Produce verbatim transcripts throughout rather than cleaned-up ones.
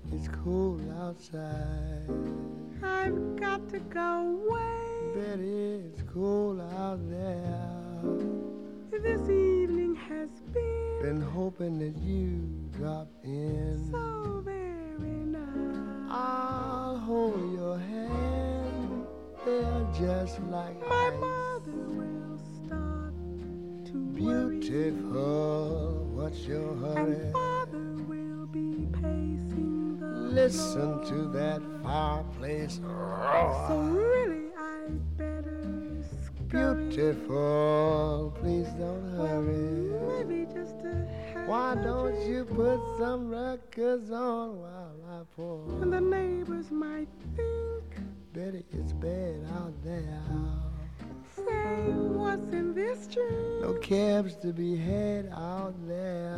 it's cold outside. I've got to go away. Betty, it's cold out there. This evening has been Been hoping that you drop in. so very nice. I'll hold your hand. They're just like My ice. mother will start to worry, Beautiful, what's your hurry? and father will be pacing the Listen floor. to that fireplace So roar. really I'd better scurry. Beautiful, please don't Well, hurry. maybe just to have Why a don't drink you put some records on while I pour? And the neighbors might think, Betty, it's bad out there. say, what's in this drink? No cabs to be had out there.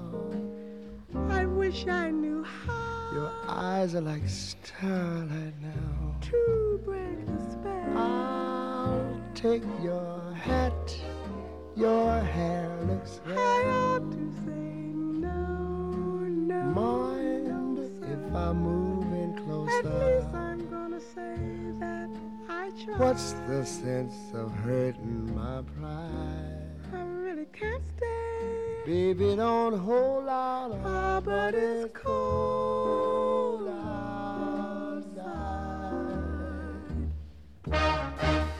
I wish I knew how Your eyes are like starlight now. to break the spell. I'll take your hat. Your hair looks I red. ought to say no, no, Mind no, if sir. I move in At least closer? I'm gonna say that I tried. What's the sense of hurting my pride? I really can't stay. Baby, don't hold out. Ah, but it's cold outside. outside.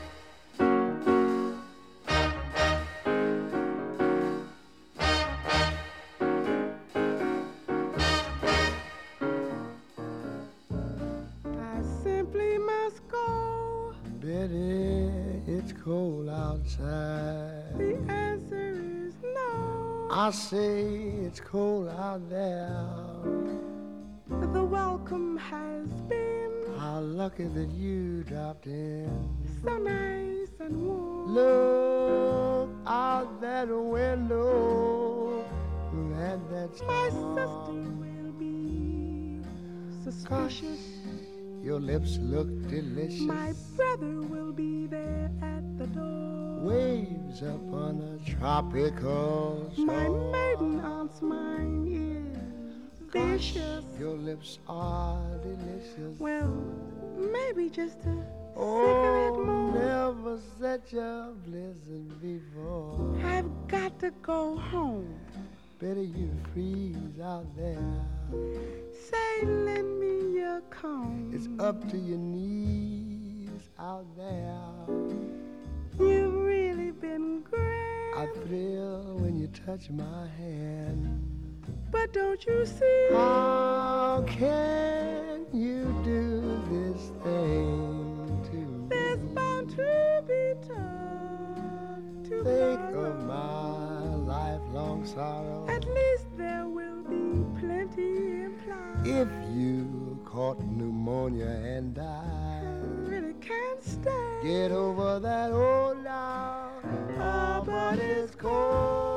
I simply must go. Betty, it's cold outside. The answer is no. I say it's cold out there. The welcome has been How lucky that you dropped in. so nice and warm. Look out that window. That that's My sister will be suspicious. Your lips look delicious. My brother will be there at the door. Waves upon a tropical shore. My maiden aunt's mind is vicious. Your lips are delicious. Well, maybe just a cigarette Oh, more. never such a blizzard before. I've got to go home. Better you freeze out there. Say, lend me your comb. It's up to your knees out there. You've really been great. I thrill when you touch my hand. But don't you see? How can you do this thing to There's me? bound to be time to Think borrow. of my lifelong sorrow. At least there will be plenty implied. If you caught pneumonia and I died, really can't stay. get over that old now. Oh, but it's cold